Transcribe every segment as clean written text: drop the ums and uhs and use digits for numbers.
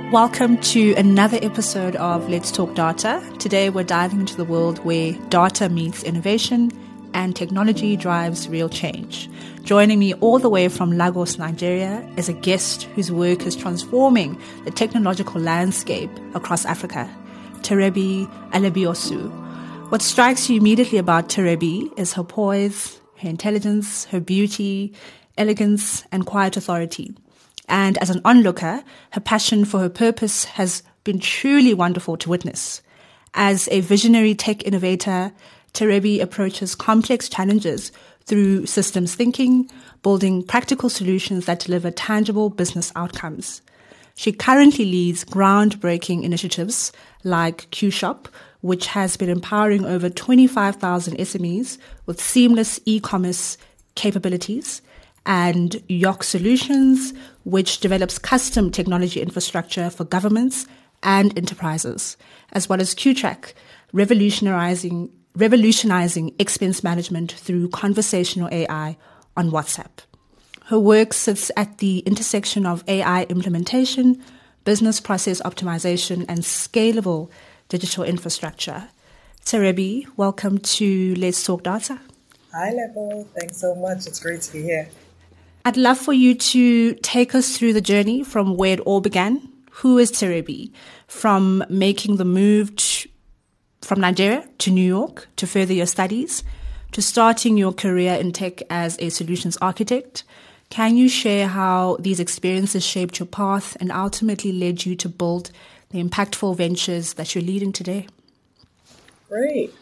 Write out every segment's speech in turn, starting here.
Welcome to another episode of Let's Talk Data. Today we're diving into the world where data meets innovation and technology drives real change. Joining me all the way from Lagos, Nigeria, is a guest whose work is transforming the technological landscape across Africa, Terebi Alebiosu. What strikes you immediately about Terebi is her poise, her intelligence, her beauty, elegance, and quiet authority. And as an onlooker, her passion for her purpose has been truly wonderful to witness. As a visionary tech innovator, Terebi approaches complex challenges through systems thinking, building practical solutions that deliver tangible business outcomes. She currently leads groundbreaking initiatives like QShop, which has been empowering over 25,000 SMEs with seamless e-commerce capabilities, and Yok Solutions, which develops custom technology infrastructure for governments and enterprises, as well as QTrack, revolutionizing expense management through conversational AI on WhatsApp. Her work sits at the intersection of AI implementation, business process optimization, and scalable digital infrastructure. Terebi, welcome to Let's Talk Data. Hi, Level. Thanks so much. It's great to be here. I'd love for you to take us through the journey from where it all began. Who is Terebi? From making the move from Nigeria to New York to further your studies, to starting your career in tech as a solutions architect. Can you share how these experiences shaped your path and ultimately led you to build the impactful ventures that you're leading today? Great.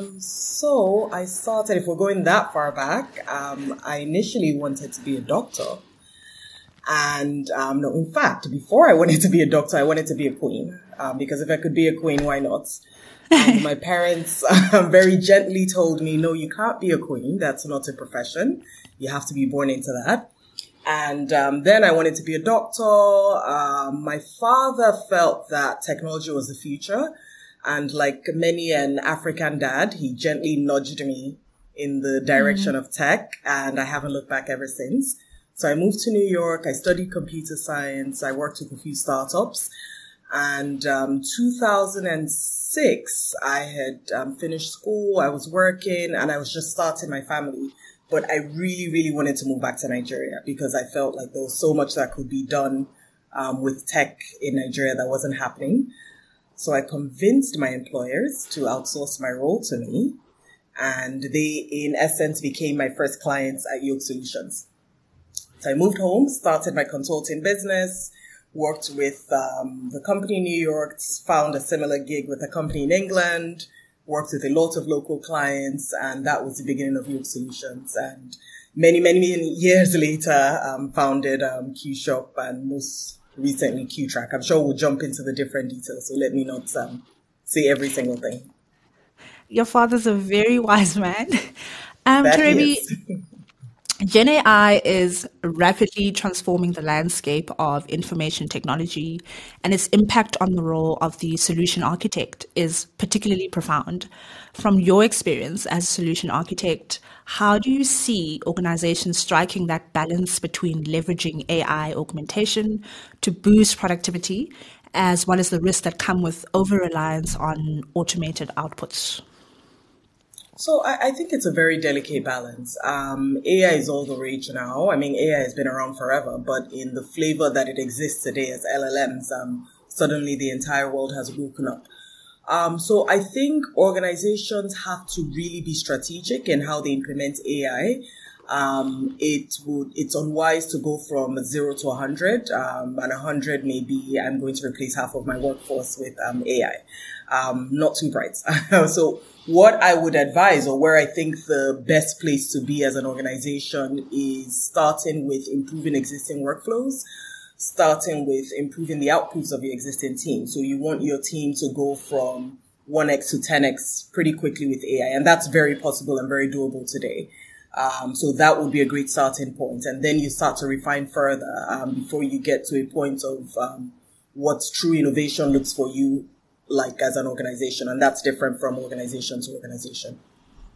So I started, if we're going that far back, I initially wanted to be a doctor. And no, in fact, before I wanted to be a doctor, I wanted to be a queen. Because if I could be a queen, why not? And my parents very gently told me, no, you can't be a queen. That's not a profession. You have to be born into that. And then I wanted to be a doctor. My father felt that technology was the future. And like many an African dad, he gently nudged me in the direction of tech. And I haven't looked back ever since. So I moved to New York. I studied computer science. I worked with a few startups. And 2006, I had finished school. I was working and I was just starting my family. But I really, really wanted to move back to Nigeria because I felt like there was so much that could be done with tech in Nigeria that wasn't happening. So I convinced my employers to outsource my role to me. And they, in essence, became my first clients at Yok Solutions. So I moved home, started my consulting business, worked with the company in New York, found a similar gig with a company in England, worked with a lot of local clients, and that was the beginning of Yok Solutions. And many, many years later, founded QShop and most recently QTrack. I'm sure we'll jump into the different details, so let me not say every single thing. Your father's a very wise man. Terebi, Gen AI is rapidly transforming the landscape of information technology, and its impact on the role of the solution architect is particularly profound. From your experience as a solution architect, how do you see organizations striking that balance between leveraging AI augmentation to boost productivity, as well as the risks that come with over-reliance on automated outputs? So I think it's a very delicate balance. AI is all the rage now. I mean, AI has been around forever, but in the flavor that it exists today as LLMs, suddenly the entire world has woken up. So I think organizations have to really be strategic in how they implement AI. It's unwise to go from 0 to 100, and 100 maybe I'm going to replace half of my workforce with AI. Not too bright. So what I would advise, or where I think the best place to be as an organization, is starting with improving existing workflows, starting with improving the outputs of your existing team. So you want your team to go from 1x to 10x pretty quickly with AI. And that's very possible and very doable today. So that would be a great starting point. And then you start to refine further before you get to a point of what true innovation looks for you like as an organization. And that's different from organization to organization.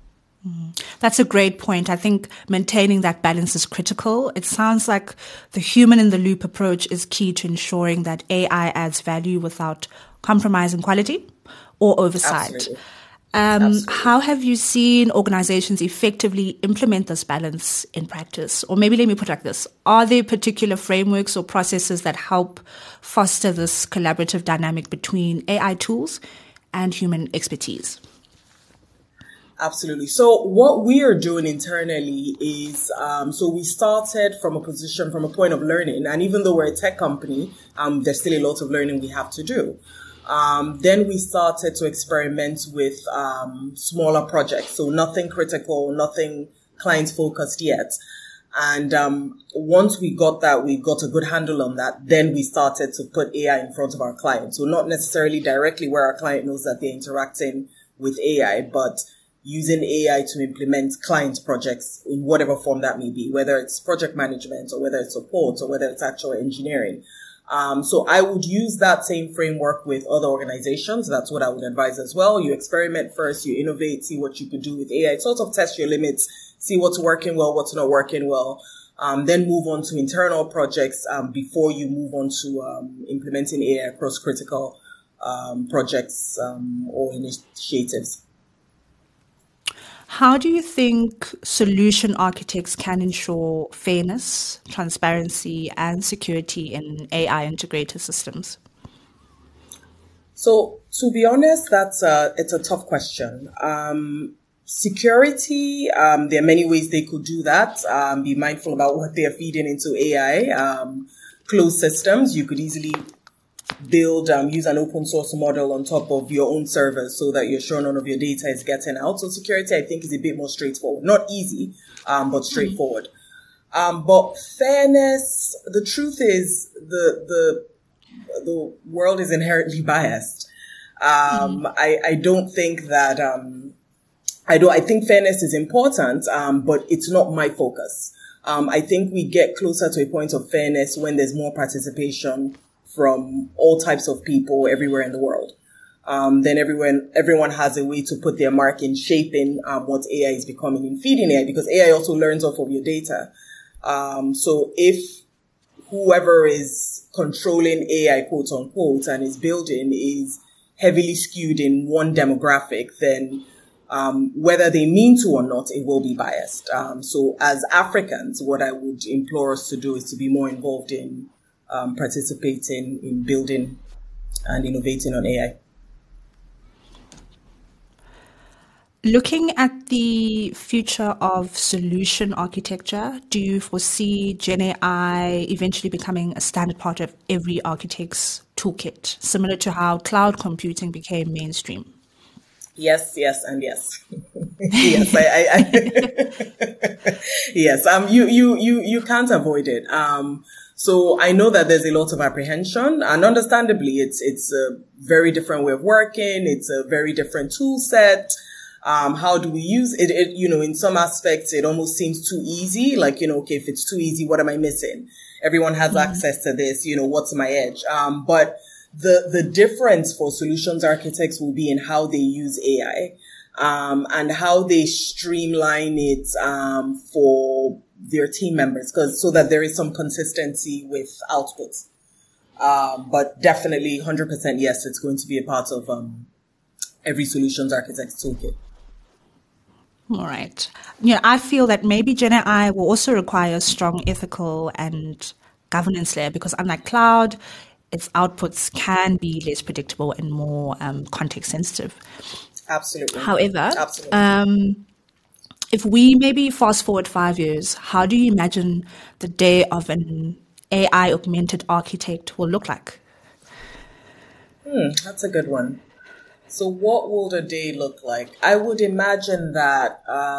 That's a great point. I think maintaining that balance is critical. It sounds like the human in the loop approach is key to ensuring that AI adds value without compromising quality or oversight. Absolutely. Absolutely. How have you seen organizations effectively implement this balance in practice? Or maybe let me put it like this. Are there particular frameworks or processes that help foster this collaborative dynamic between AI tools and human expertise? Absolutely. So what we are doing internally is, so we started from a point of learning. And even though we're a tech company, there's still a lot of learning we have to do. Then we started to experiment with smaller projects. So nothing critical, nothing client focused yet. And once we got that, we got a good handle on that, then we started to put AI in front of our clients. So not necessarily directly where our client knows that they're interacting with AI, but using AI to implement client projects in whatever form that may be, whether it's project management or whether it's support or whether it's actual engineering. So I would use that same framework with other organizations. That's what I would advise as well. You experiment first, you innovate, see what you could do with AI, sort of test your limits, see what's working well, what's not working well, then move on to internal projects before you move on to implementing AI across critical projects or initiatives. How do you think solution architects can ensure fairness, transparency, and security in AI integrated systems? So, to be honest, it's a tough question. Security, there are many ways they could do that. Be mindful about what they're feeding into AI. Closed systems, you could easily build, use an open source model on top of your own servers so that you're sure none of your data is getting out. So security, I think, is a bit more straightforward. Not easy, but straightforward. But fairness, the truth is the world is inherently biased. I don't think that, I think fairness is important, but it's not my focus. I think we get closer to a point of fairness when there's more participation from all types of people everywhere in the world. Then everyone has a way to put their mark in shaping what AI is becoming in feeding AI, because AI also learns off of your data. So if whoever is controlling AI, quote unquote, and is building is heavily skewed in one demographic, then whether they mean to or not, it will be biased. So as Africans, what I would implore us to do is to be more involved in participating in building and innovating on AI. Looking at the future of solution architecture, do you foresee Gen AI eventually becoming a standard part of every architect's toolkit, similar to how cloud computing became mainstream? Yes, and yes. Yes, yes. You can't avoid it. So I know that there's a lot of apprehension, and understandably, it's a very different way of working. It's a very different tool set. How do we use it? In some aspects, it almost seems too easy. Like, okay, if it's too easy, what am I missing? Everyone has access to this. What's my edge? But the difference for solutions architects will be in how they use AI, and how they streamline it, for their team members, so that there is some consistency with outputs. But definitely 100% yes, it's going to be a part of, every solutions architect's toolkit. All right. I feel that maybe Gen AI will also require a strong ethical and governance layer, because unlike cloud, its outputs can be less predictable and more context sensitive. Absolutely. However, Absolutely. If we maybe fast forward 5 years, how do you imagine the day of an AI augmented architect will look like? That's a good one. So what will the day look like? I would imagine that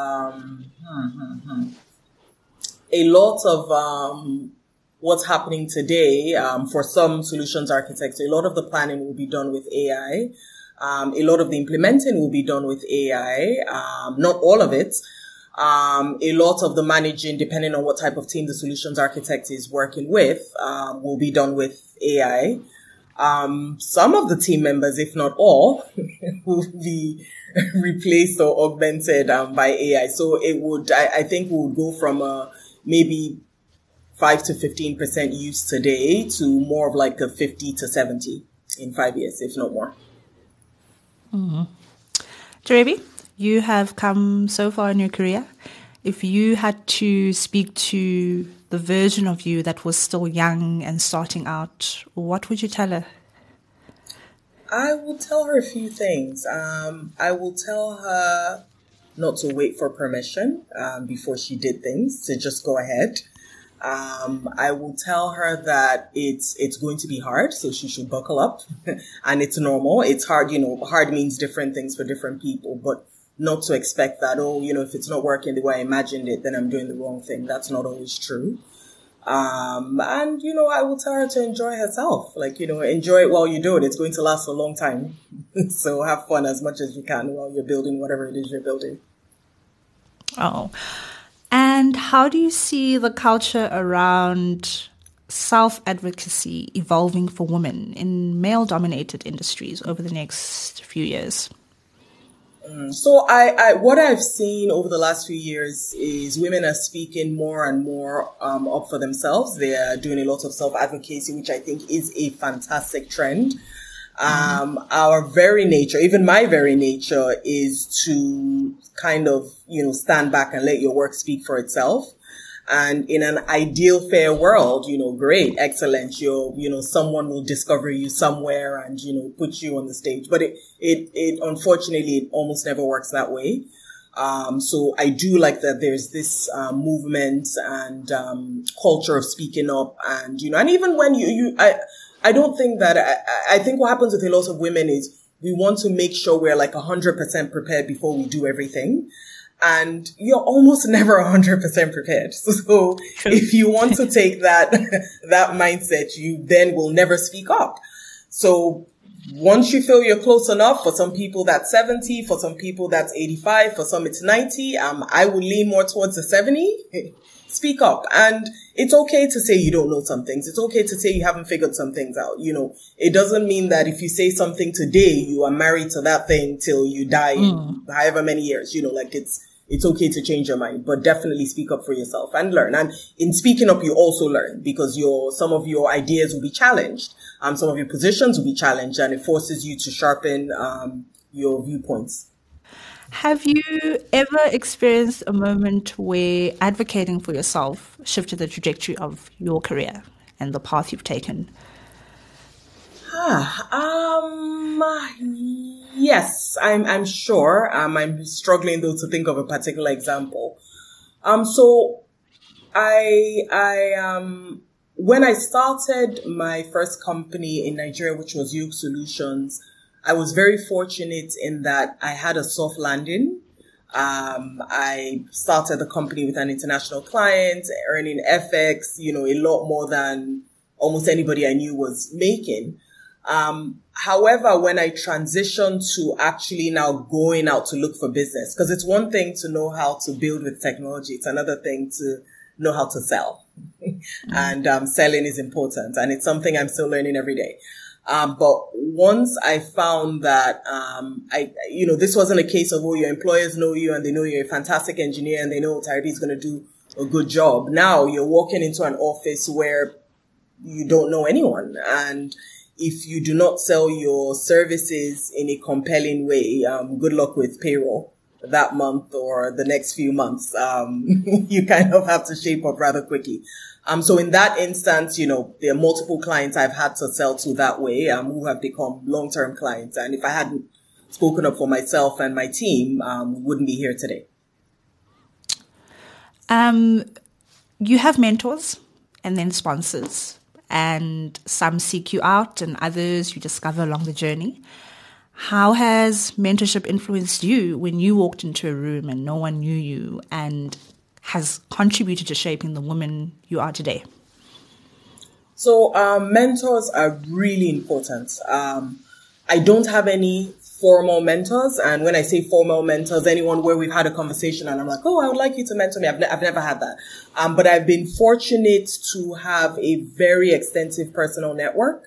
a lot of what's happening today, for some solutions architects, a lot of the planning will be done with AI. A lot of the implementing will be done with AI. Not all of it. A lot of the managing, depending on what type of team the solutions architect is working with, will be done with AI. Some of the team members, if not all, will be replaced or augmented by AI. So it would, I think we would go from maybe 5 to 15% use today to more of like a 50 to 70 in 5 years, if not more. Mm-hmm. Jarabi, you have come so far in your career. If you had to speak to the version of you that was still young and starting out, what would you tell her? I will tell her a few things. I will tell her not to wait for permission before she did things, to just go ahead. I will tell her that it's going to be hard, so she should buckle up. And it's normal. It's hard, hard means different things for different people, but not to expect that, if it's not working the way I imagined it, then I'm doing the wrong thing. That's not always true. And, I will tell her to enjoy herself. Enjoy it while you do it. It's going to last a long time. So have fun as much as you can while you're building whatever it is you're building. Oh. And how do you see the culture around self-advocacy evolving for women in male-dominated industries over the next few years? So what I've seen over the last few years is women are speaking more and more up for themselves. They are doing a lot of self-advocacy, which I think is a fantastic trend. Our very nature, even my very nature, is to kind of, stand back and let your work speak for itself. And in an ideal fair world, great, excellent. Someone will discover you somewhere and, put you on the stage. But it unfortunately, it almost never works that way. So I do like that there's this, movement and, culture of speaking up and, and even when I don't think that, I think what happens with a lot of women is we want to make sure we're like 100% prepared before we do everything. And you're almost never 100% prepared. So if you want to take that mindset, you then will never speak up. So once you feel you're close enough, for some people that's 70, for some people that's 85, for some it's 90. I would lean more towards the 70. Speak up. And it's okay to say you don't know some things. It's okay to say you haven't figured some things out. It doesn't mean that if you say something today, you are married to that thing till you die in however many years, it's okay to change your mind, but definitely speak up for yourself and learn. And in speaking up, you also learn because some of your ideas will be challenged. Some of your positions will be challenged and it forces you to sharpen, your viewpoints. Have you ever experienced a moment where advocating for yourself shifted the trajectory of your career and the path you've taken? Yes, I'm sure. I'm struggling though to think of a particular example. So when I started my first company in Nigeria, which was Yoke Solutions, I was very fortunate in that I had a soft landing. I started the company with an international client, earning FX, a lot more than almost anybody I knew was making. However, when I transitioned to actually now going out to look for business, because it's one thing to know how to build with technology. It's another thing to know how to sell. And selling is important. And it's something I'm still learning every day. But once I found that, this wasn't a case of, your employers know you and they know you're a fantastic engineer and they know Tyree is going to do a good job. Now you're walking into an office where you don't know anyone. And if you do not sell your services in a compelling way, good luck with payroll that month or the next few months. You kind of have to shape up rather quickly. So in that instance, there are multiple clients I've had to sell to that way, who have become long-term clients. And if I hadn't spoken up for myself and my team, we wouldn't be here today. You have mentors and then sponsors, and some seek you out and others you discover along the journey. How has mentorship influenced you when you walked into a room and no one knew you and has contributed to shaping the woman you are today? So mentors are really important. I don't have any formal mentors. And when I say formal mentors, anyone where we've had a conversation and I'm like, I would like you to mentor me. I've never had that. But I've been fortunate to have a very extensive personal network.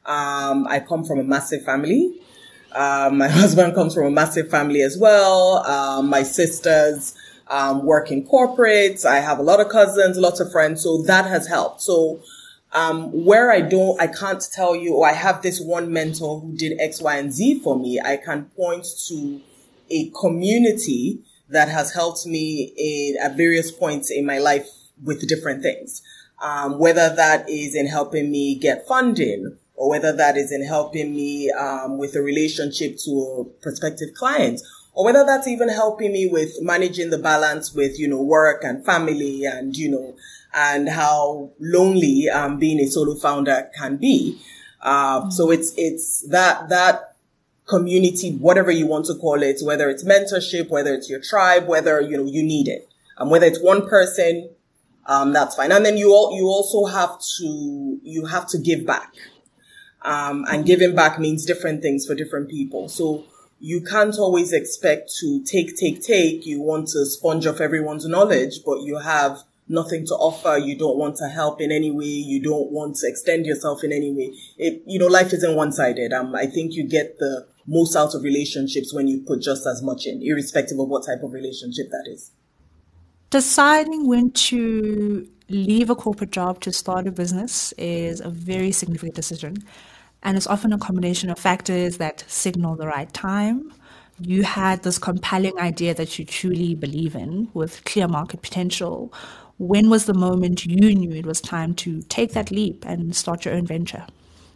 I come from a massive family. My husband comes from a massive family as well. My sisters work in corporates. I have a lot of cousins, lots of friends. So that has helped. So where I can't tell you, I have this one mentor who did X, Y, and Z for me. I can point to a community that has helped me at various points in my life with different things. Whether that is in helping me get funding, or whether that is in helping me with a relationship to a prospective client, or whether that's even helping me with managing the balance with, work and family and, and how lonely being a solo founder can be. So it's that community, whatever you want to call it, whether it's mentorship, whether it's your tribe, whether, you need it. Whether it's one person, that's fine. And then you also have to give back. And giving back means different things for different people. So you can't always expect to take. You want to sponge off everyone's knowledge, but you have nothing to offer. You don't want to help in any way. You don't want to extend yourself in any way. Life isn't one-sided. I think you get the most out of relationships when you put just as much in, irrespective of what type of relationship that is. Deciding when to leave a corporate job to start a business is a very significant decision. And it's often a combination of factors that signal the right time. You had this compelling idea that you truly believe in with clear market potential. When was the moment you knew it was time to take that leap and start your own venture?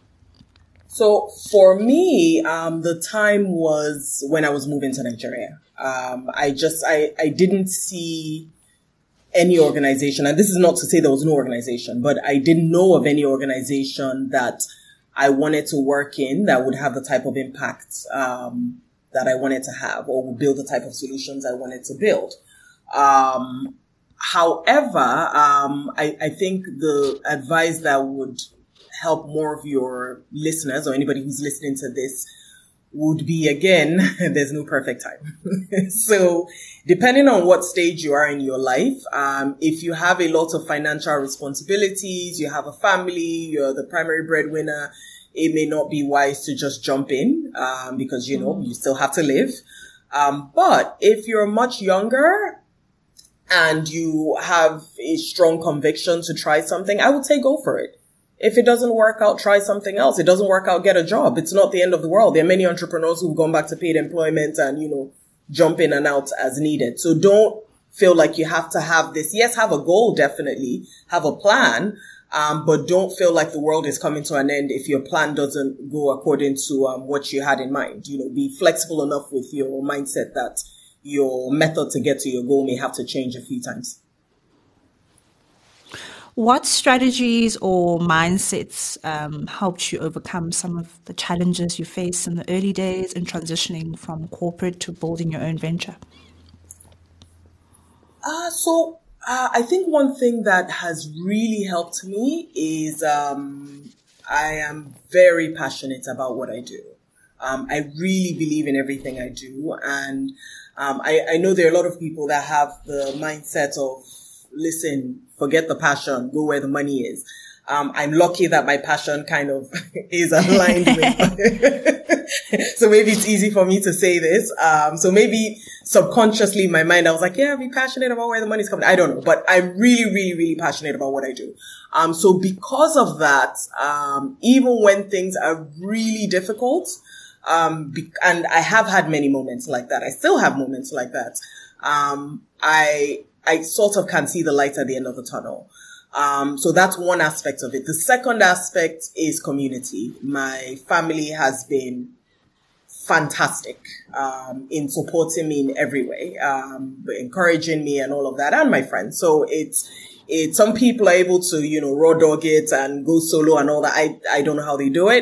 So for me, the time was when I was moving to Nigeria. I didn't see any organization, and this is not to say there was no organization, but I didn't know of any organization that I wanted to work in that would have the type of impact that I wanted to have, or would build the type of solutions I wanted to build. However, I think the advice that would help more of your listeners or anybody who's listening to this would be, again, there's no perfect time. So depending on what stage you are in your life, if you have a lot of financial responsibilities, you have a family, you're the primary breadwinner, it may not be wise to just jump in, because, you still have to live. But if you're much younger and you have a strong conviction to try something, I would say go for it. If it doesn't work out, try something else. It doesn't work out, get a job. It's not the end of the world. There are many entrepreneurs who've gone back to paid employment and, jump in and out as needed. So don't feel like you have to have this. Yes, have a goal, definitely. Have a plan. But don't feel like the world is coming to an end if your plan doesn't go according to what you had in mind. Be flexible enough with your mindset that your method to get to your goal may have to change a few times. What strategies or mindsets helped you overcome some of the challenges you faced in the early days in transitioning from corporate to building your own venture? I think one thing that has really helped me is I am very passionate about what I do. I really believe in everything I do. And I know there are a lot of people that have the mindset of, listen, forget the passion, go where the money is. I'm lucky that my passion kind of is aligned with, so maybe it's easy for me to say this. So maybe subconsciously in my mind, I was like, yeah, be passionate about where the money's coming. I don't know, but I'm really, really, really passionate about what I do. So because of that, even when things are really difficult, and I have had many moments like that, I still have moments like that. I sort of can see the light at the end of the tunnel. So that's one aspect of it. The second aspect is community. My family has been fantastic, in supporting me in every way, encouraging me and all of that, and my friends. So it's some people are able to, raw dog it and go solo and all that. I don't know how they do it.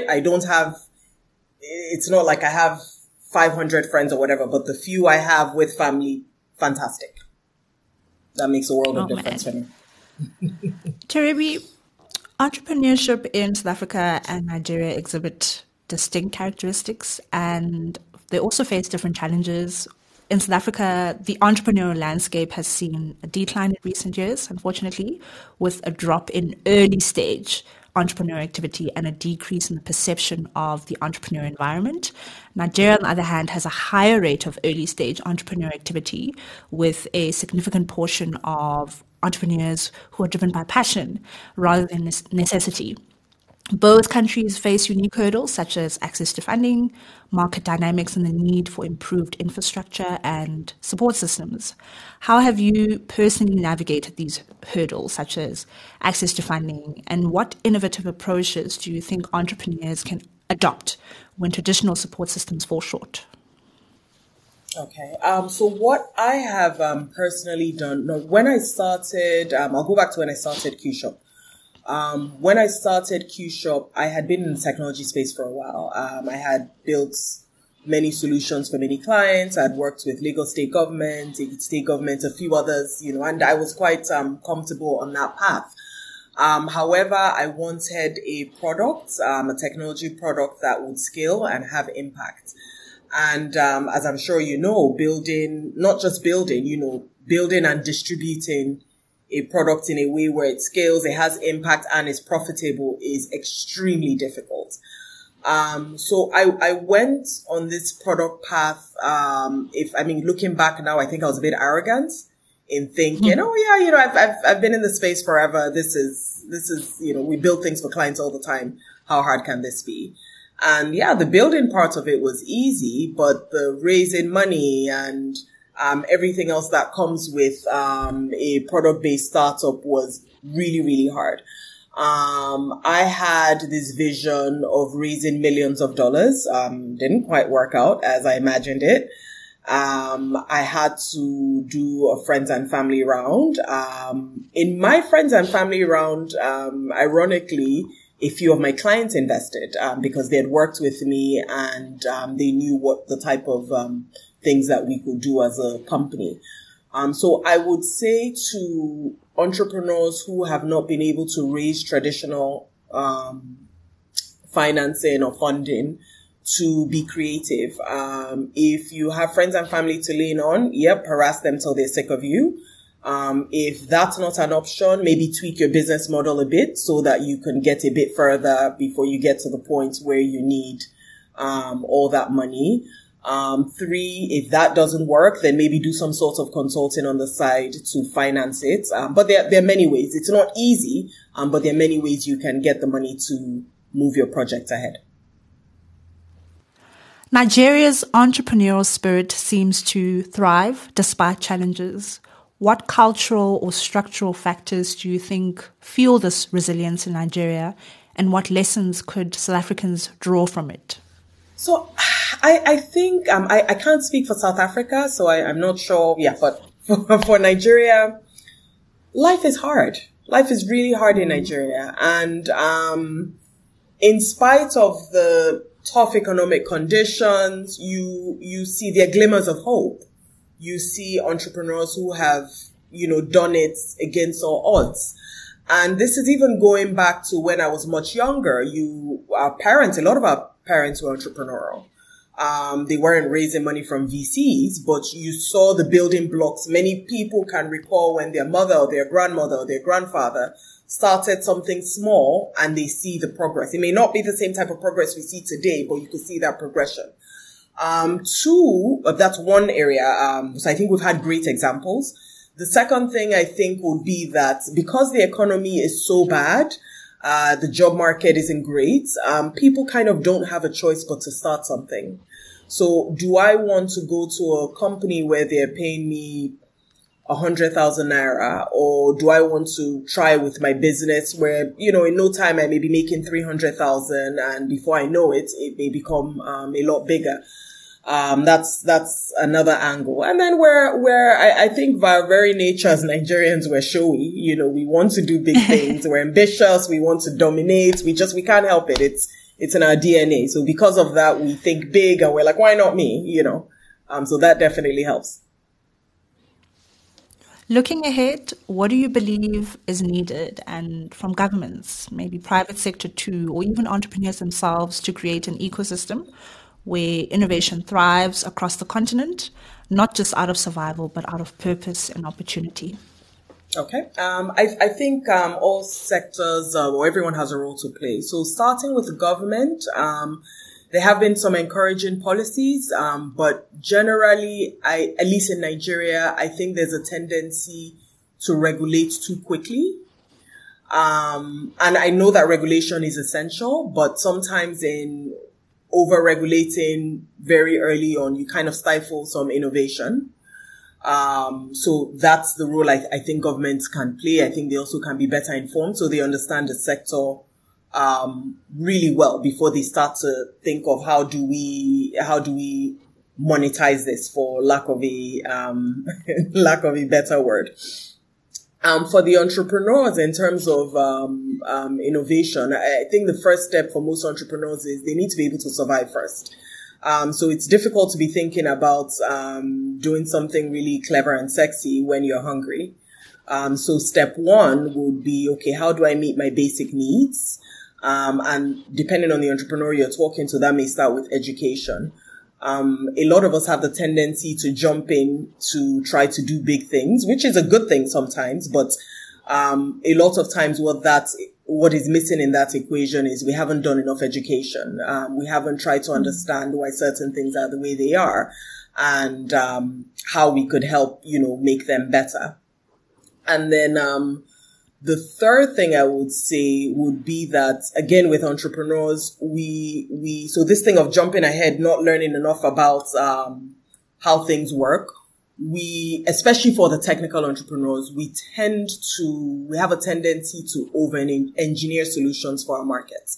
It's not like I have 500 friends or whatever, but the few I have with family, fantastic. That makes a world of difference for me. Terebi, entrepreneurship in South Africa and Nigeria exhibit distinct characteristics, and they also face different challenges. In South Africa, the entrepreneurial landscape has seen a decline in recent years, unfortunately, with a drop in early stage entrepreneur activity and a decrease in the perception of the entrepreneur environment. Nigeria, on the other hand, has a higher rate of early stage entrepreneur activity, with a significant portion of entrepreneurs who are driven by passion rather than necessity. Both countries face unique hurdles such as access to funding, market dynamics, and the need for improved infrastructure and support systems. How have you personally navigated these hurdles, such as access to funding, and what innovative approaches do you think entrepreneurs can adopt when traditional support systems fall short? Okay. So what I have personally done, no, when I started, I'll go back to when I started QShop. When I started QShop, I had been in the technology space for a while. I had built many solutions for many clients. I'd worked with Lagos state government, a few others, and I was quite comfortable on that path. However, I wanted a product, a technology product that would scale and have impact. And as I'm sure you know, building and distributing a product in a way where it scales, it has impact, and is profitable is extremely difficult. So I went on this product path. Looking back now, I think I was a bit arrogant in thinking, I've been in the space forever. This is, we build things for clients all the time. How hard can this be? And yeah, the building part of it was easy, but the raising money and everything else that comes with a product-based startup was really, really hard. I had this vision of raising millions of dollars. Didn't quite work out as I imagined it. I had to do a friends and family round. In my friends and family round, ironically, a few of my clients invested because they had worked with me and they knew what the type of things that we could do as a company. So I would say to entrepreneurs who have not been able to raise traditional financing or funding to be creative. If you have friends and family to lean on, harass them till they're sick of you. If that's not an option, maybe tweak your business model a bit so that you can get a bit further before you get to the point where you need all that money. 3, if that doesn't work, then maybe do some sort of consulting on the side to finance it. But there are many ways. It's not easy, but there are many ways you can get the money to move your project ahead. Nigeria's entrepreneurial spirit seems to thrive despite challenges. What cultural or structural factors do you think fuel this resilience in Nigeria, and what lessons could South Africans draw from it? So I think, I can't speak for South Africa, so I'm not sure. Yeah, but for Nigeria, life is hard. Life is really hard in Nigeria. And in spite of the tough economic conditions, you see there are glimmers of hope. You see entrepreneurs who have, done it against all odds. And this is even going back to when I was much younger. A lot of our parents were entrepreneurial. They weren't raising money from VCs, but you saw the building blocks. Many people can recall when their mother or their grandmother or their grandfather started something small and they see the progress. It may not be the same type of progress we see today, but you can see that progression. 2, that's one area. So I think we've had great examples. The second thing I think would be that because the economy is so bad, the job market isn't great, people kind of don't have a choice but to start something. So do I want to go to a company where they're paying me 100,000 naira, or do I want to try with my business where, in no time I may be making 300,000 and before I know it, it may become a lot bigger. That's another angle. And then where I think by our very nature as Nigerians, we're showy. We want to do big things. We're ambitious. We want to dominate. We can't help it. It's in our DNA. So because of that, we think big and we're like, why not me? So that definitely helps. Looking ahead, what do you believe is needed, and from governments, maybe private sector too, or even entrepreneurs themselves, to create an ecosystem where innovation thrives across the continent, not just out of survival, but out of purpose and opportunity? Okay. I think all sectors or everyone has a role to play. So starting with the government, there have been some encouraging policies, but generally, at least in Nigeria, I think there's a tendency to regulate too quickly. And I know that regulation is essential, but sometimes in over-regulating very early on, you kind of stifle some innovation. So that's the role I think governments can play. I think they also can be better informed so they understand the sector really well before they start to think of how do we monetize this, for lack of a better word. For the entrepreneurs, in terms of innovation, I think the first step for most entrepreneurs is they need to be able to survive first. So it's difficult to be thinking about doing something really clever and sexy when you're hungry. So step one would be, okay, how do I meet my basic needs? And depending on the entrepreneur you're talking to, that may start with education. A lot of us have the tendency to jump in to try to do big things, which is a good thing sometimes, but a lot of times what is missing in that equation is we haven't done enough education. We haven't tried to understand why certain things are the way they are and how we could help, make them better. And then the third thing I would say would be that, again, with entrepreneurs, so this thing of jumping ahead, not learning enough about how things work, especially for the technical entrepreneurs, we have a tendency to over-engineer solutions for our markets.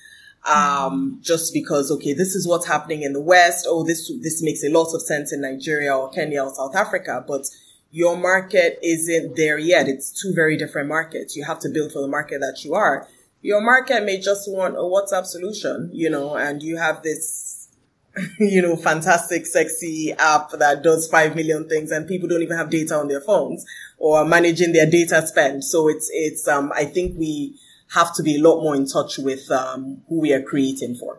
Just because, okay, this is what's happening in the West. Oh, this makes a lot of sense in Nigeria or Kenya or South Africa, but your market isn't there yet. It's two very different markets. You have to build for the market that you are. Your market may just want a WhatsApp solution, and you have this, fantastic, sexy app that does 5 million things and people don't even have data on their phones or are managing their data spend. So it's I think we have to be a lot more in touch with, who we are creating for.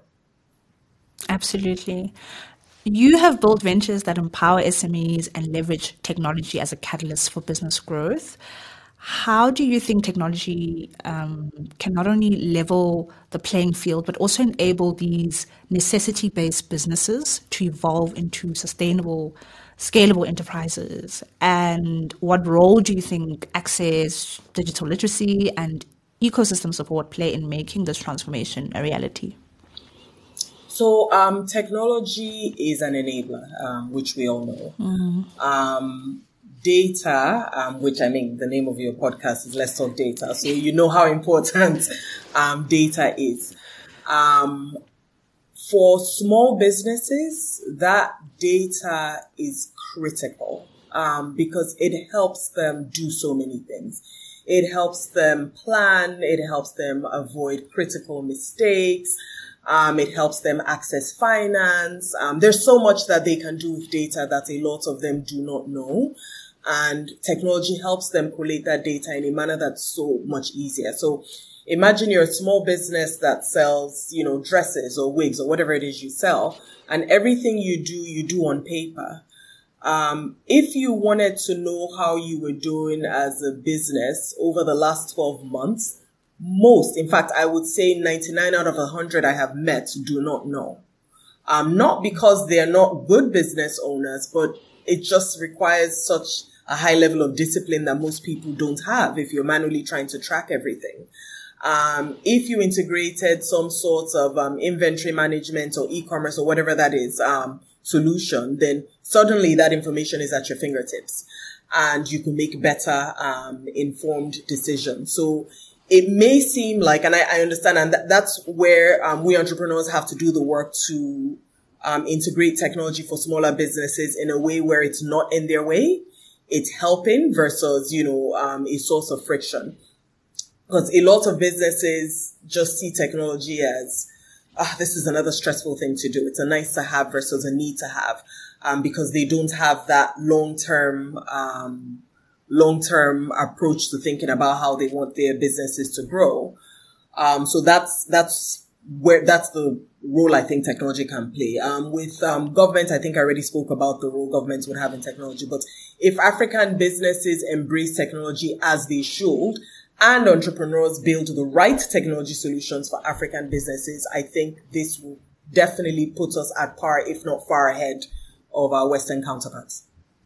Absolutely. You have built ventures that empower SMEs and leverage technology as a catalyst for business growth. How do you think technology can not only level the playing field, but also enable these necessity-based businesses to evolve into sustainable, scalable enterprises? And what role do you think access, digital literacy, and ecosystem support play in making this transformation a reality? So technology is an enabler, which we all know. Mm-hmm. Data, which the name of your podcast is Let's Talk Data. So you know how important data is. For small businesses, that data is critical because it helps them do so many things. It helps them plan. It helps them avoid critical mistakes. It helps them access finance. There's so much that they can do with data that a lot of them do not know. And technology helps them collate that data in a manner that's so much easier. So imagine you're a small business that sells, dresses or wigs or whatever it is you sell, and everything you do on paper. If you wanted to know how you were doing as a business over the last 12 months, in fact, I would say 99 out of 100 I have met do not know. Not because they're not good business owners, but it just requires such a high level of discipline that most people don't have if you're manually trying to track everything. If you integrated some sort of inventory management or e-commerce or whatever that is solution, then suddenly that information is at your fingertips and you can make better informed decisions. So it may seem like, and I understand, and that's where we entrepreneurs have to do the work to integrate technology for smaller businesses in a way where it's not in their way. It's helping versus, a source of friction. Because a lot of businesses just see technology as, this is another stressful thing to do. It's a nice to have versus a need to have, because they don't have that long-term approach to thinking about how they want their businesses to grow. So that's where that's the role I think technology can play. With government, I think I already spoke about the role governments would have in technology. But if African businesses embrace technology as they should, and entrepreneurs build the right technology solutions for African businesses, I think this will definitely put us at par, if not far ahead of our Western counterparts.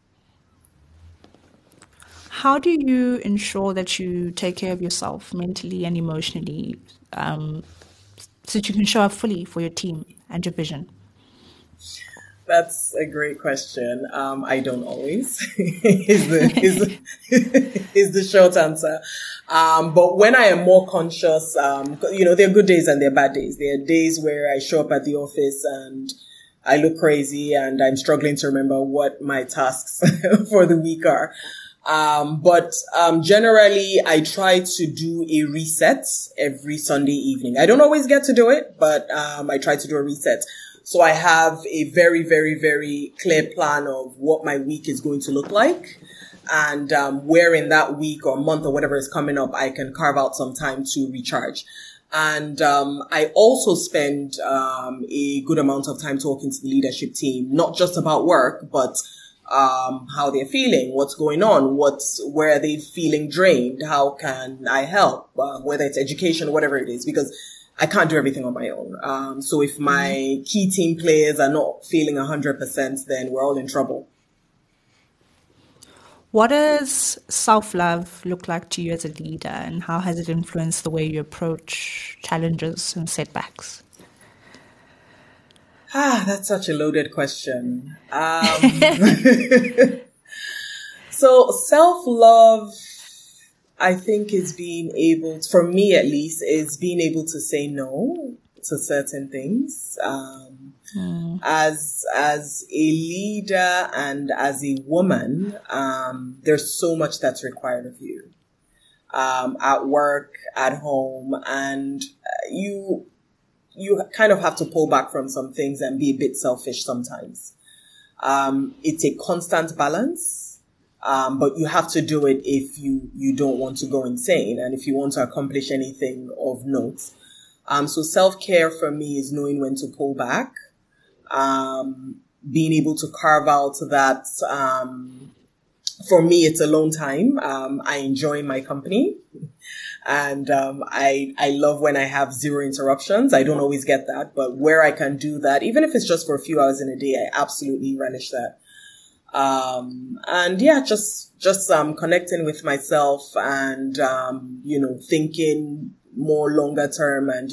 How do you ensure that you take care of yourself mentally and emotionally, so that you can show up fully for your team and your vision? That's a great question. I don't always is the short answer. But when I am more conscious, there are good days and there are bad days. There are days where I show up at the office and I look crazy and I'm struggling to remember what my tasks for the week are. But generally I try to do a reset every Sunday evening. I don't always get to do it, but I try to do a reset. So I have a very, very, very clear plan of what my week is going to look like, and where in that week or month or whatever is coming up, I can carve out some time to recharge. And I also spend a good amount of time talking to the leadership team, not just about work, but how they're feeling, what's going on, where are they feeling drained, how can I help, whether it's education or whatever it is, because I can't do everything on my own. So if my key team players are not feeling 100%, then we're all in trouble. What does self-love look like to you as a leader, and how has it influenced the way you approach challenges and setbacks? That's such a loaded question. So self-love, I think, is being able, for me at least, is being able to say no to certain things. As a leader and as a woman, there's so much that's required of you, at work, at home, and you kind of have to pull back from some things and be a bit selfish sometimes. It's a constant balance. But you have to do it if you don't want to go insane and if you want to accomplish anything of note. So self-care for me is knowing when to pull back, being able to carve out that, for me, it's alone time. I enjoy my company and, I love when I have zero interruptions. I don't always get that, but where I can do that, even if it's just for a few hours in a day, I absolutely relish that. And yeah, just connecting with myself and, thinking more longer term and,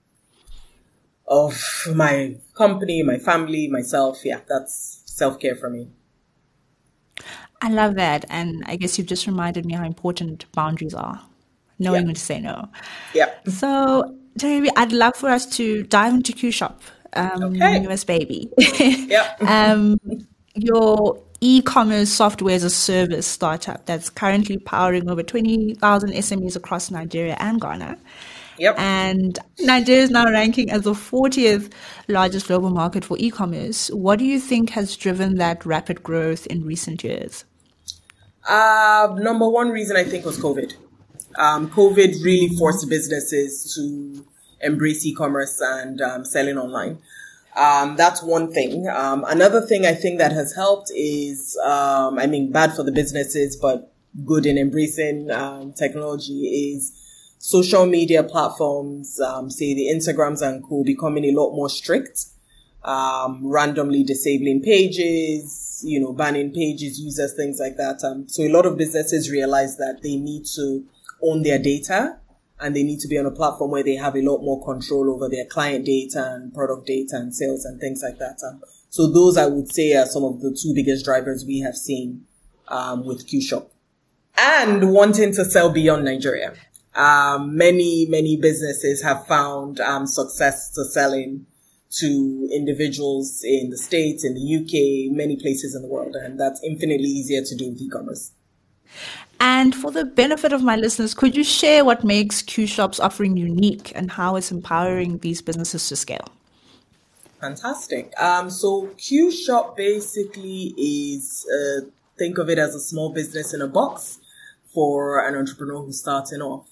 of my company, my family, myself. Yeah, that's self-care for me. I love that. And I guess you've just reminded me how important boundaries are, knowing when to say no. Yeah. So, Jeremy, I'd love for us to dive into QShop, newest baby. Yeah. Your e-commerce software as a service startup that's currently powering over 20,000 SMEs across Nigeria and Ghana. Yep. And Nigeria is now ranking as the 40th largest global market for e-commerce. What do you think has driven that rapid growth in recent years? Number one reason I think was COVID. COVID really forced businesses to embrace e-commerce and selling online. That's one thing. Another thing I think that has helped is, bad for the businesses, but good in embracing technology is social media platforms, say the Instagrams and co, becoming a lot more strict, randomly disabling pages, banning pages, users, things like that. So a lot of businesses realize that they need to own their data. And they need to be on a platform where they have a lot more control over their client data and product data and sales and things like that. So those, I would say, are some of the two biggest drivers we have seen with QShop. And wanting to sell beyond Nigeria. Many businesses have found success to selling to individuals in the States, in the UK, many places in the world. And that's infinitely easier to do with e-commerce. And for the benefit of my listeners, could you share what makes QShop's offering unique and how it's empowering these businesses to scale? Fantastic. So QShop basically is, think of it as a small business in a box for an entrepreneur who's starting off.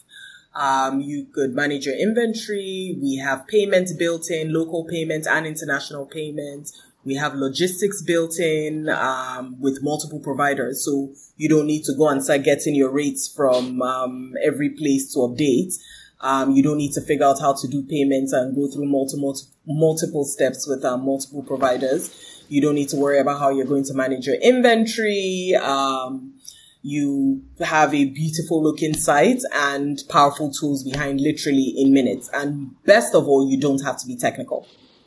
You could manage your inventory. We have payments built in, local payments and international payments. We have logistics built in with multiple providers. So you don't need to go and start getting your rates from every place to update. You don't need to figure out how to do payments and go through multiple steps with multiple providers. You don't need to worry about how you're going to manage your inventory. You have a beautiful looking site and powerful tools behind literally in minutes. And best of all, you don't have to be technical.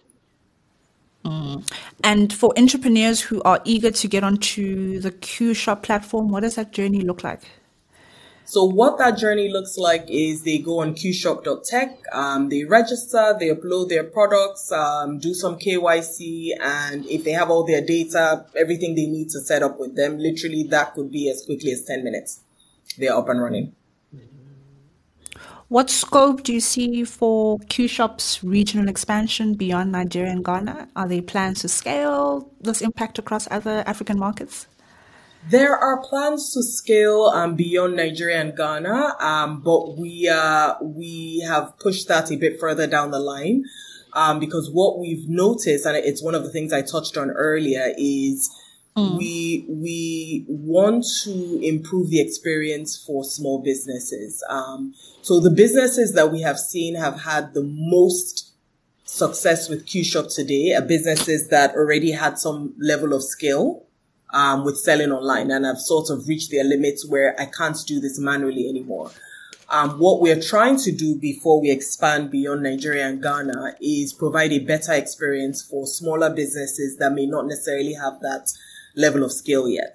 And for entrepreneurs who are eager to get onto the QShop platform, what does that journey look like? So what that journey looks like is they go on qshop.tech, they register, they upload their products, do some KYC, and if they have all their data, everything they need to set up with them, literally that could be as quickly as 10 minutes. They're up and running. What scope do you see for QShop's regional expansion beyond Nigeria and Ghana? Are there plans to scale this impact across other African markets? There are plans to scale beyond Nigeria and Ghana, but we have pushed that a bit further down the line because what we've noticed, and it's one of the things I touched on earlier, is we want to improve the experience for small businesses. So the businesses that we have seen have had the most success with QShop today are businesses that already had some level of skill with selling online, and I've sort of reached their limits where I can't do this manually anymore. What we're trying to do before we expand beyond Nigeria and Ghana is provide a better experience for smaller businesses that may not necessarily have that level of skill yet,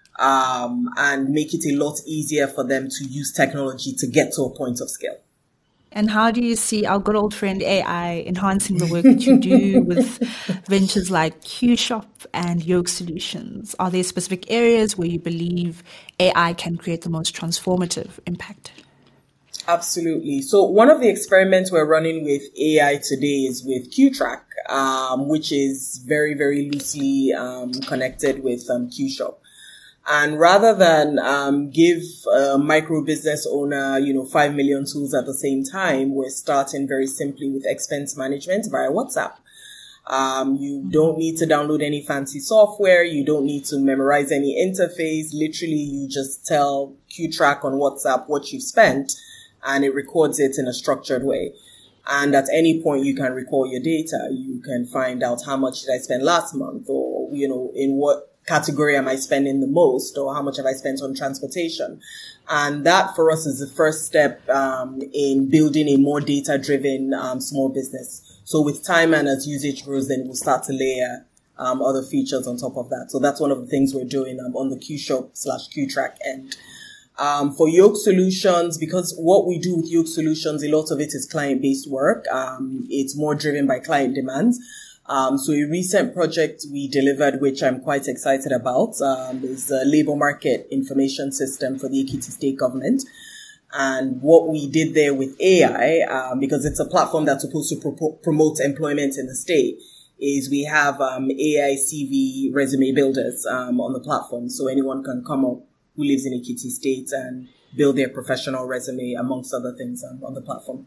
and make it a lot easier for them to use technology to get to a point of skill. And how do you see our good old friend AI enhancing the work that you do with ventures like QShop and Yoke Solutions? Are there specific areas where you believe AI can create the most transformative impact? Absolutely. So one of the experiments we're running with AI today is with QTrack, which is very, very loosely connected with QShop. And rather than give a micro business owner, 5 million tools at the same time, we're starting very simply with expense management via WhatsApp. You don't need to download any fancy software. You don't need to memorize any interface. Literally, you just tell QTrack on WhatsApp what you spent, and it records it in a structured way. And at any point, you can recall your data. You can find out how much did I spend last month, or, in what category am I spending the most, or how much have I spent on transportation. And that for us is the first step in building a more data-driven small business. So with time and as usage grows, then we'll start to layer other features on top of that. So that's one of the things we're doing on the QShop/QTrack end. For Yoke Solutions, because what we do with Yoke Solutions, a lot of it is client-based work. It's more driven by client demands. So a recent project we delivered, which I'm quite excited about, is the labor market information system for the Ekiti state government. And what we did there with AI, because it's a platform that's supposed to promote employment in the state, is we have AI CV resume builders on the platform. So anyone can come up who lives in Ekiti state and build their professional resume, amongst other things, on the platform.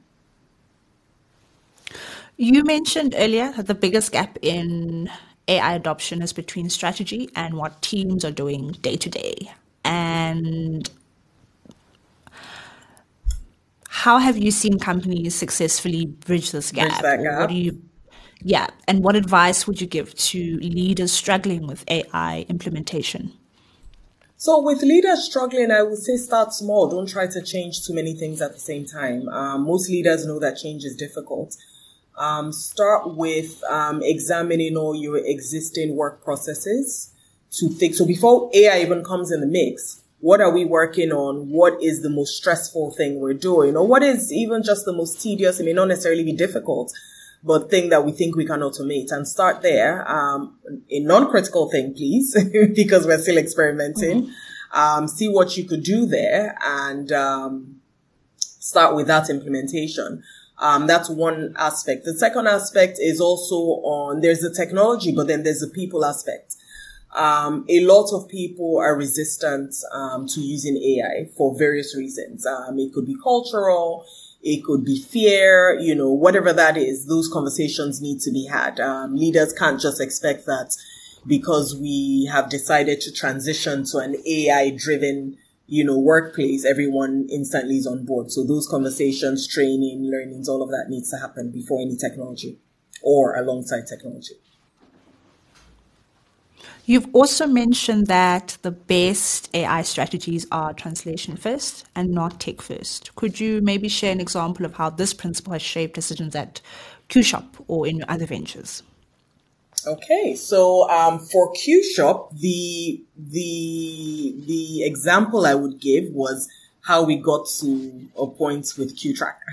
You mentioned earlier that the biggest gap in AI adoption is between strategy and what teams are doing day to day. And how have you seen companies successfully bridge this gap? Bridge that gap? And what advice would you give to leaders struggling with AI implementation? So with leaders struggling, I would say start small. Don't try to change too many things at the same time. Most leaders know that change is difficult. Start with examining all your existing work processes to think. So before AI even comes in the mix, what are we working on? What is the most stressful thing we're doing? Or what is even just the most tedious? It may not necessarily be difficult, but thing that we think we can automate, and start there. A non-critical thing, please, because we're still experimenting. See what you could do there and start with that implementation. That's one aspect. The second aspect is also there's the technology, but then there's the people aspect. A lot of people are resistant to using AI for various reasons. It could be cultural, it could be fear, whatever that is. Those conversations need to be had. Leaders can't just expect that because we have decided to transition to an AI-driven, workplace, everyone instantly is on board. So those conversations, training, learnings, all of that needs to happen before any technology or alongside technology. You've also mentioned that the best AI strategies are translation first and not tech first. Could you maybe share an example of how this principle has shaped decisions at QShop or in your other ventures? Okay, so for QShop, the example I would give was how we got to a point with QTracker.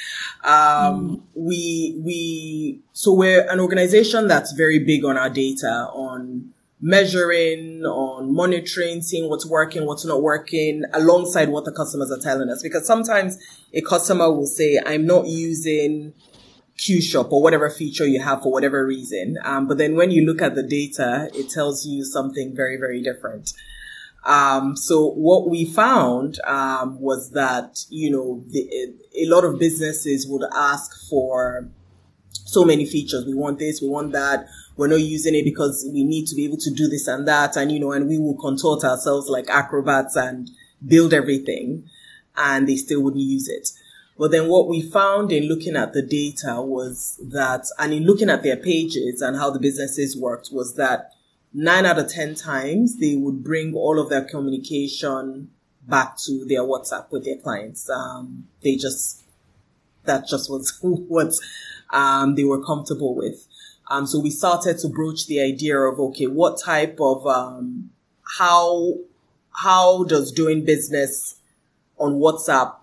So we're an organization that's very big on our data, on measuring, on monitoring, seeing what's working, what's not working, alongside what the customers are telling us. Because sometimes a customer will say, I'm not using QShop or whatever feature you have for whatever reason. But then when you look at the data, it tells you something very, very different. So what we found, was that, a lot of businesses would ask for so many features. We want this, we want that. We're not using it because we need to be able to do this and that. And, and we will contort ourselves like acrobats and build everything, and they still wouldn't use it. But then what we found in looking at the data was that, and in looking at their pages and how the businesses worked, was that 9 out of 10 times they would bring all of their communication back to their WhatsApp with their clients. That just was what they were comfortable with. So we started to broach the idea of, okay, what type of, how does doing business on WhatsApp,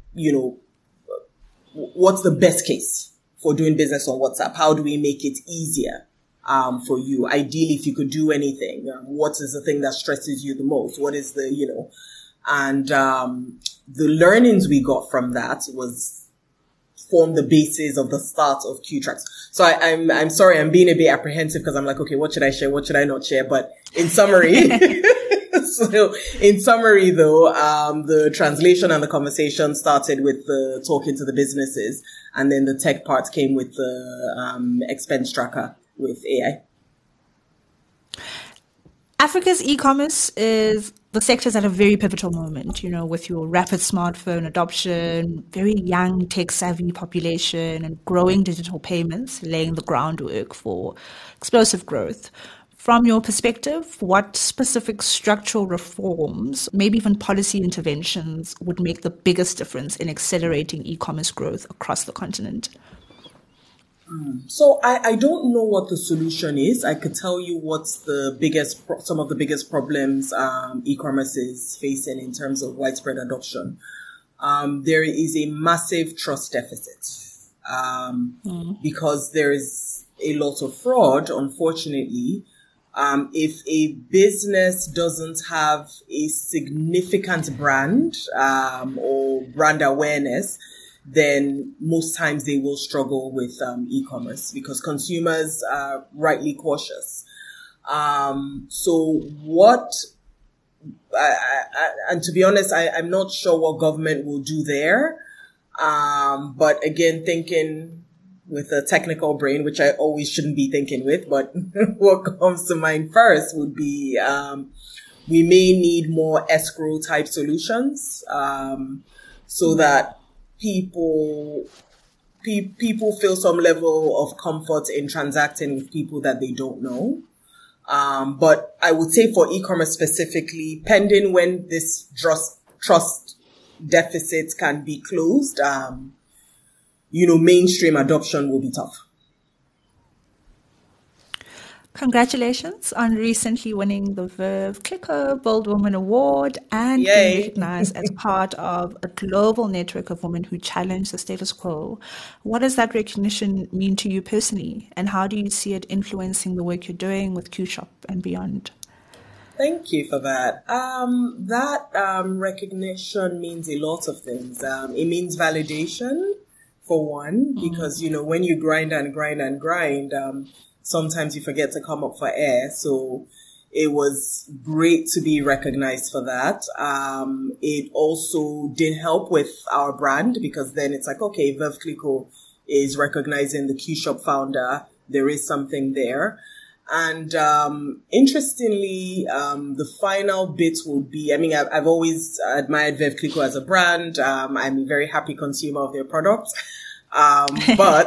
what's the best case for doing business on WhatsApp? How do we make it easier, for you? Ideally, if you could do anything, what is the thing that stresses you the most? What is the, and, the learnings we got from that form the basis of the start of QTracker. So I'm sorry, I'm being a bit apprehensive because I'm like, okay, what should I share? What should I not share? But in summary, though, the translation and the conversation started with the talking to the businesses, and then the tech part came with the expense tracker with AI. Africa's e-commerce is the sector's at a very pivotal moment, with your rapid smartphone adoption, very young tech-savvy population, and growing digital payments laying the groundwork for explosive growth. From your perspective, what specific structural reforms, maybe even policy interventions, would make the biggest difference in accelerating e-commerce growth across the continent? So I don't know what the solution is. I could tell you what's some of the biggest problems e-commerce is facing in terms of widespread adoption. There is a massive trust deficit because there is a lot of fraud, unfortunately. If a business doesn't have a significant brand or brand awareness, then most times they will struggle with e-commerce because consumers are rightly cautious. So what, and to be honest, I'm not sure what government will do there. But again, thinking with a technical brain, which I always shouldn't be thinking with, but what comes to mind first would be, we may need more escrow type solutions, so that people feel some level of comfort in transacting with people that they don't know. But I would say for e-commerce specifically, pending when this trust deficit can be closed, mainstream adoption will be tough. Congratulations on recently winning the Verve Clicker Bold Woman Award and being recognized as part of a global network of women who challenge the status quo. What does that recognition mean to you personally, and how do you see it influencing the work you're doing with QShop and beyond? Thank you for that. That recognition means a lot of things. It means validation, for one, because, when you grind and grind and grind, sometimes you forget to come up for air. So It was great to be recognized for that. It also did help with our brand, because then it's like, okay, Veuve Clicquot is recognizing the Q Shop founder. There is something there. And interestingly, the final bit would be, I mean, I've always admired Veuve Clicquot as a brand. I'm a very happy consumer of their products. But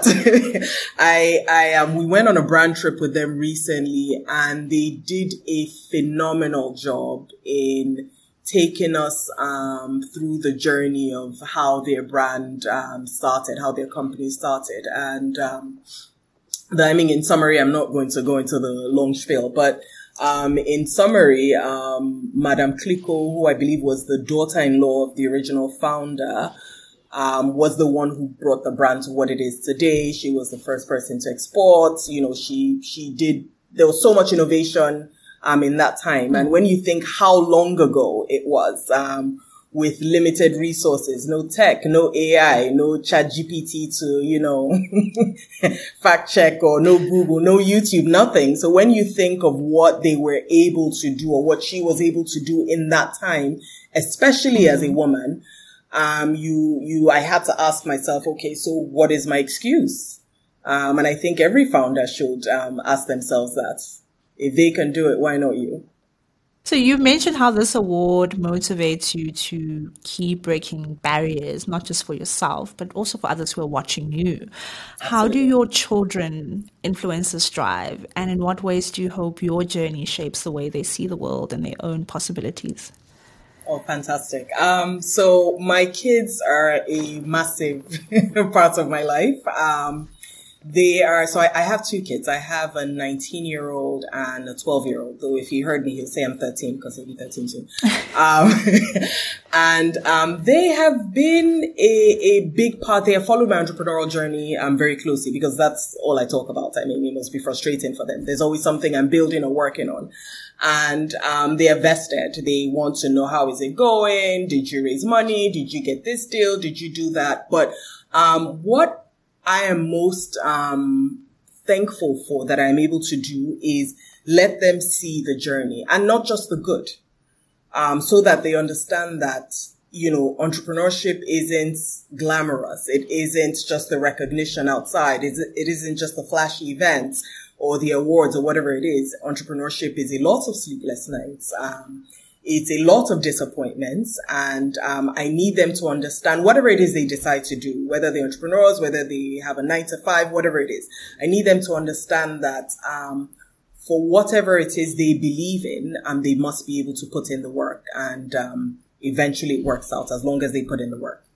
we went on a brand trip with them recently, and they did a phenomenal job in taking us through the journey of how their brand started, how their company started. And I mean, in summary, I'm not going to go into the long spiel, but in summary, Madame Clicquot, who I believe was the daughter-in-law of the original founder, was the one who brought the brand to what it is today. She was the first person to export. You know, there was so much innovation, in that time. And when you think how long ago it was, with limited resources, no tech, no AI, no ChatGPT to, fact check, or no Google, no YouTube, nothing. So when you think of what they were able to do, or what she was able to do in that time, especially as a woman, I had to ask myself, okay, so what is my excuse? And I think every founder should ask themselves that. If they can do it, why not you? So you mentioned how this award motivates you to keep breaking barriers, not just for yourself, but also for others who are watching you. Absolutely. How do your children influence this drive? And in what ways do you hope your journey shapes the way they see the world and their own possibilities? Oh, fantastic. So my kids are a massive part of my life. I have two kids. I have a 19-year-old and a 12-year-old, though if he heard me, he'll say I'm 13 because he'll be 13 soon. They have been a big part. They have followed my entrepreneurial journey very closely, because that's all I talk about. I mean, it must be frustrating for them. There's always something I'm building or working on. And they are vested. They want to know, how is it going? Did you raise money? Did you get this deal? Did you do that? But what I am most thankful for that I'm able to do is let them see the journey, and not just the good, so that they understand that, entrepreneurship isn't glamorous. It isn't just the recognition outside. It isn't just the flashy events or the awards or whatever it is. Entrepreneurship is a lot of sleepless nights. It's a lot of disappointments, and I need them to understand whatever it is they decide to do, whether they're entrepreneurs, whether they have a 9-to-5, whatever it is. I need them to understand that for whatever it is they believe in, they must be able to put in the work, and eventually it works out as long as they put in the work.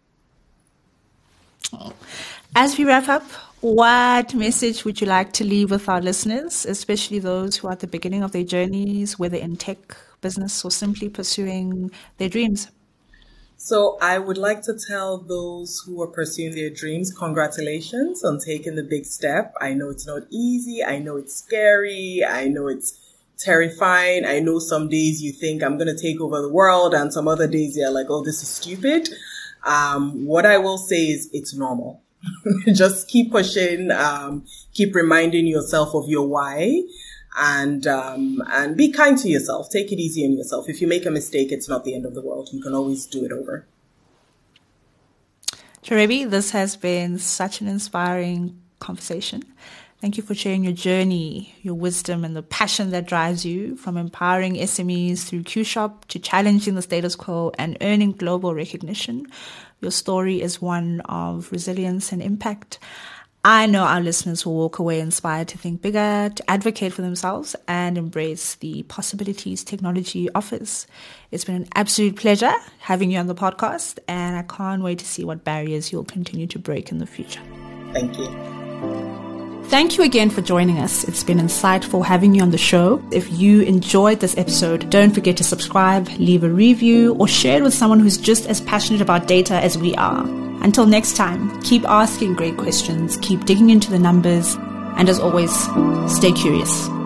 As we wrap up, what message would you like to leave with our listeners, especially those who are at the beginning of their journeys, whether in tech, business, or simply pursuing their dreams? So I would like to tell those who are pursuing their dreams, congratulations on taking the big step. I know it's not easy. I know it's scary. I know it's terrifying. I know some days you think I'm going to take over the world, and some other days you're like, oh, this is stupid. What I will say is it's normal. Just keep pushing, keep reminding yourself of your why, and be kind to yourself. Take it easy on yourself. If you make a mistake, it's not the end of the world. You can always do it over. Cherebi, this has been such an inspiring conversation. Thank you for sharing your journey, your wisdom, and the passion that drives you, from empowering SMEs through Q Shop to challenging the status quo and earning global recognition. Your story is one of resilience and impact. I know our listeners will walk away inspired to think bigger, to advocate for themselves, and embrace the possibilities technology offers. It's been an absolute pleasure having you on the podcast, and I can't wait to see what barriers you'll continue to break in the future. Thank you. Thank you again for joining us. It's been insightful having you on the show. If you enjoyed this episode, don't forget to subscribe, leave a review, or share it with someone who's just as passionate about data as we are. Until next time, keep asking great questions, keep digging into the numbers, and as always, stay curious.